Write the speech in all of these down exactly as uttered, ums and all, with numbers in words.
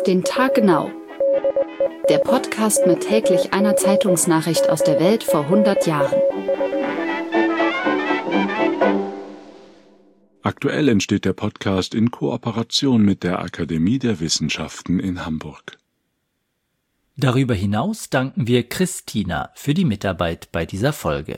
den Tag genau. Der Podcast mit täglich einer Zeitungsnachricht aus der Welt vor hundert Jahren. Aktuell entsteht der Podcast in Kooperation mit der Akademie der Wissenschaften in Hamburg. Darüber hinaus danken wir Christina für die Mitarbeit bei dieser Folge.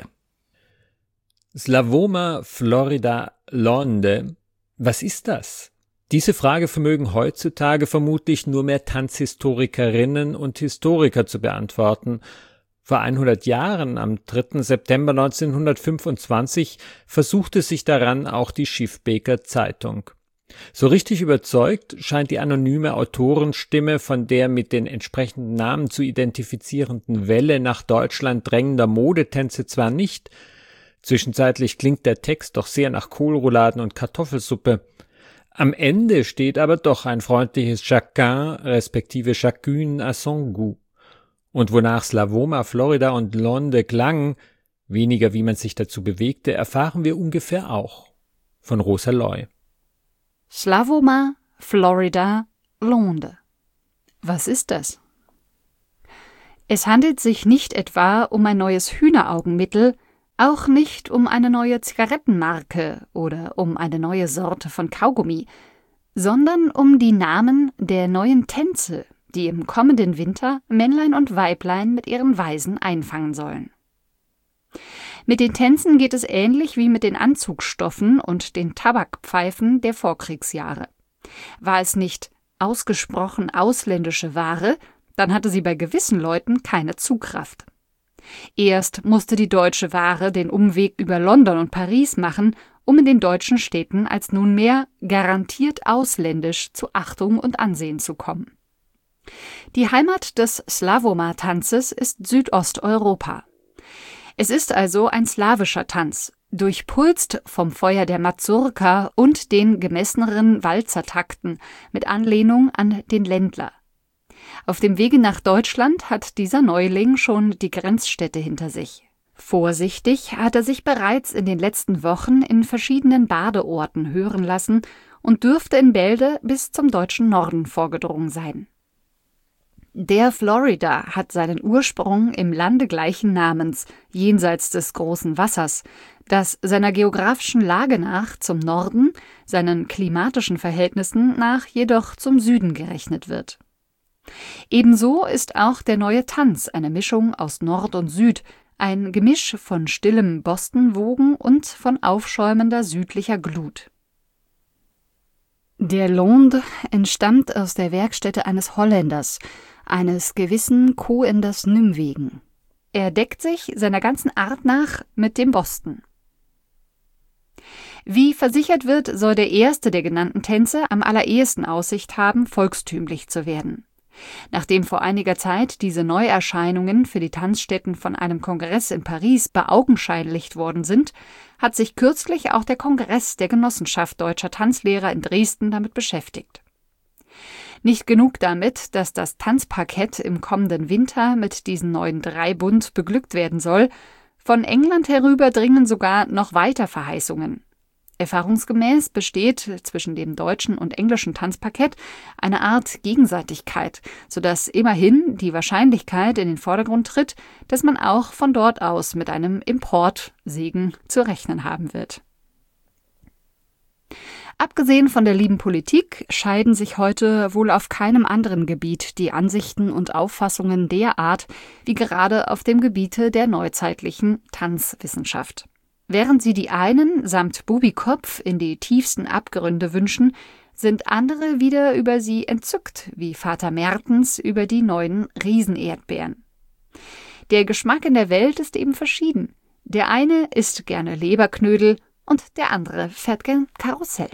Slavoma Florida Londe. Was ist das? Diese Frage vermögen heutzutage vermutlich nur mehr Tanzhistorikerinnen und Historiker zu beantworten. Vor hundert Jahren, am dritten September neunzehnhundertfünfundzwanzig, versuchte sich daran auch die Schiffbeker Zeitung. So richtig überzeugt scheint die anonyme Autorenstimme von der mit den entsprechenden Namen zu identifizierenden Welle nach Deutschland drängender Modetänze zwar nicht. Zwischenzeitlich klingt der Text doch sehr nach Kohlrouladen und Kartoffelsuppe. Am Ende steht aber doch ein freundliches Chacun respektive Chacune à son goût. Und wonach Slavoma Florida und Londe klangen, weniger wie man sich dazu bewegte, erfahren wir ungefähr auch. Von Rosa Loy. Slavoma Florida Londe. Was ist das? Es handelt sich nicht etwa um ein neues Hühneraugenmittel, auch nicht um eine neue Zigarettenmarke oder um eine neue Sorte von Kaugummi, sondern um die Namen der neuen Tänze, die im kommenden Winter Männlein und Weiblein mit ihren Weisen einfangen sollen. Mit den Tänzen geht es ähnlich wie mit den Anzugsstoffen und den Tabakpfeifen der Vorkriegsjahre. War es nicht ausgesprochen ausländische Ware, dann hatte sie bei gewissen Leuten keine Zugkraft. Erst musste die deutsche Ware den Umweg über London und Paris machen, um in den deutschen Städten als nunmehr garantiert ausländisch zu Achtung und Ansehen zu kommen. Die Heimat des Slavoma-Tanzes ist Südosteuropa. Es ist also ein slawischer Tanz, durchpulst vom Feuer der Mazurka und den gemesseneren Walzertakten mit Anlehnung an den Ländler. Auf dem Wege nach Deutschland hat dieser Neuling schon die Grenzstädte hinter sich. Vorsichtig hat er sich bereits in den letzten Wochen in verschiedenen Badeorten hören lassen und dürfte in Bälde bis zum deutschen Norden vorgedrungen sein. Der Florida hat seinen Ursprung im Lande gleichen Namens, jenseits des großen Wassers, das seiner geografischen Lage nach zum Norden, seinen klimatischen Verhältnissen nach jedoch zum Süden gerechnet wird. Ebenso ist auch der neue Tanz eine Mischung aus Nord und Süd, ein Gemisch von stillem Bostonwogen und von aufschäumender südlicher Glut. Der Londe entstammt aus der Werkstätte eines Holländers, eines gewissen Coenders Nymwegen. Er deckt sich seiner ganzen Art nach mit dem Boston. Wie versichert wird, soll der erste der genannten Tänze am allerersten Aussicht haben, volkstümlich zu werden. Nachdem vor einiger Zeit diese Neuerscheinungen für die Tanzstätten von einem Kongress in Paris beaugenscheinlicht worden sind, hat sich kürzlich auch der Kongress der Genossenschaft Deutscher Tanzlehrer in Dresden damit beschäftigt. Nicht genug damit, dass das Tanzparkett im kommenden Winter mit diesen neuen drei Bund beglückt werden soll, von England herüber dringen sogar noch weiter Verheißungen. Erfahrungsgemäß besteht zwischen dem deutschen und englischen Tanzparkett eine Art Gegenseitigkeit, sodass immerhin die Wahrscheinlichkeit in den Vordergrund tritt, dass man auch von dort aus mit einem Importsegen zu rechnen haben wird. Abgesehen von der lieben Politik scheiden sich heute wohl auf keinem anderen Gebiet die Ansichten und Auffassungen derart wie gerade auf dem Gebiete der neuzeitlichen Tanzwissenschaft. Während sie die einen samt Bubikopf in die tiefsten Abgründe wünschen, sind andere wieder über sie entzückt, wie Vater Mertens über die neuen Riesenerdbeeren. Der Geschmack in der Welt ist eben verschieden. Der eine isst gerne Leberknödel und der andere fährt gern Karussell.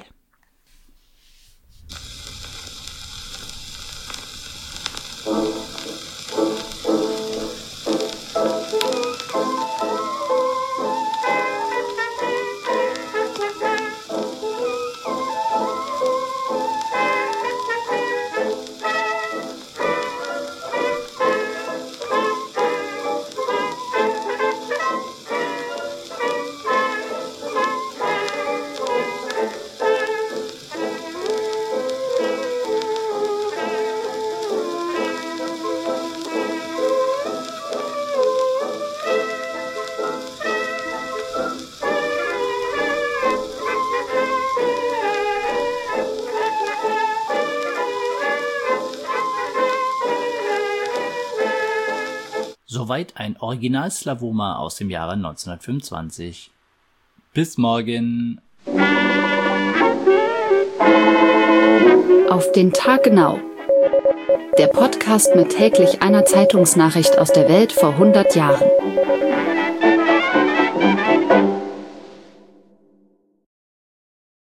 Soweit ein Original Slawoma aus dem Jahre neunzehnhundertfünfundzwanzig. Bis morgen. Auf den Tag genau. Der Podcast mit täglich einer Zeitungsnachricht aus der Welt vor hundert Jahren.